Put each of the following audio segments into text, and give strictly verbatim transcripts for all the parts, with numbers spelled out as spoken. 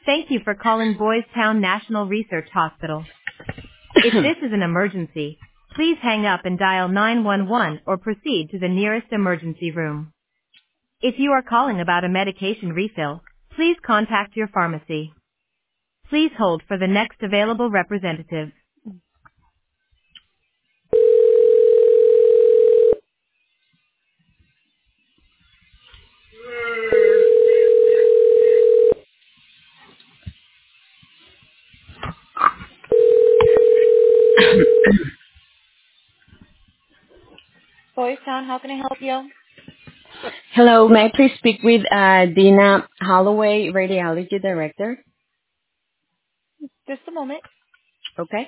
Thank you for calling Boys Town National Research Hospital. If this is an emergency, please hang up and dial nine one one or proceed to the nearest emergency room. If you are calling about a medication refill, please contact your pharmacy. Please hold for the next available representative. Boys Town, how can I help you? Hello, may I please speak with uh, Dina Holloway, Radiology Director? Just a moment. Okay.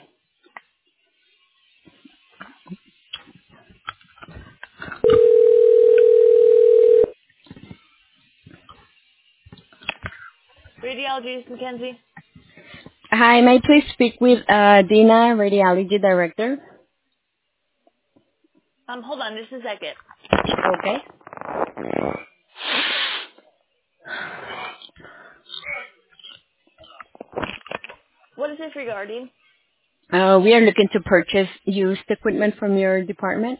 Radiologist Mackenzie. Hi, may I please speak with uh, Dina, Radiology Director? Um, hold on just a second. Okay. What is this regarding? Uh, we are looking to purchase used equipment from your department.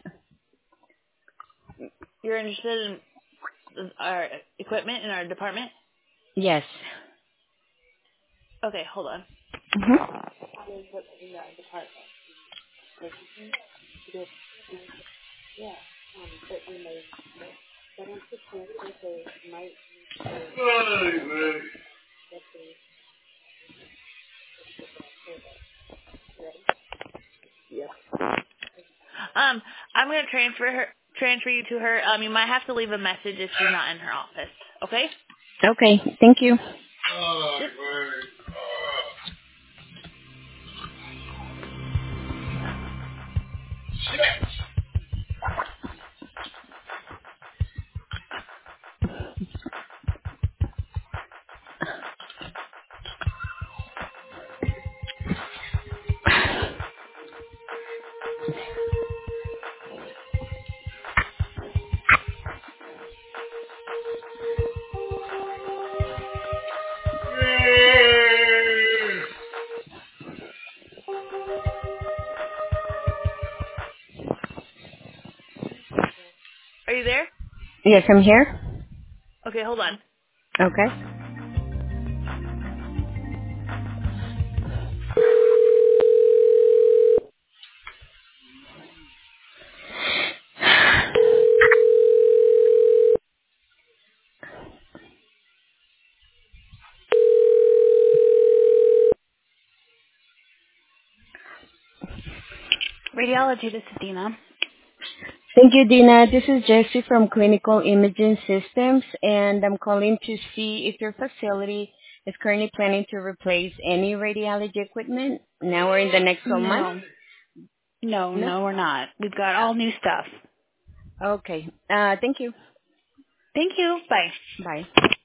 You're interested in our equipment in our department? Yes. Okay, hold on. Mm-hmm. Um, I'm gonna transfer her, transfer you to her. Um, you might have to leave a message if she's not in her office. Okay? Okay, thank you. Are you there? Yes, I'm here. Okay, hold on. Okay. Radiology, this is Dina. Thank you, Dina. This is Jessie from Clinical Imaging Systems, and I'm calling to see if your facility is currently planning to replace any radiology equipment now or in the next twelve months. No, no, No? no, we're not. We've got all new stuff. Okay. Uh, thank you. Thank you. Bye. Bye.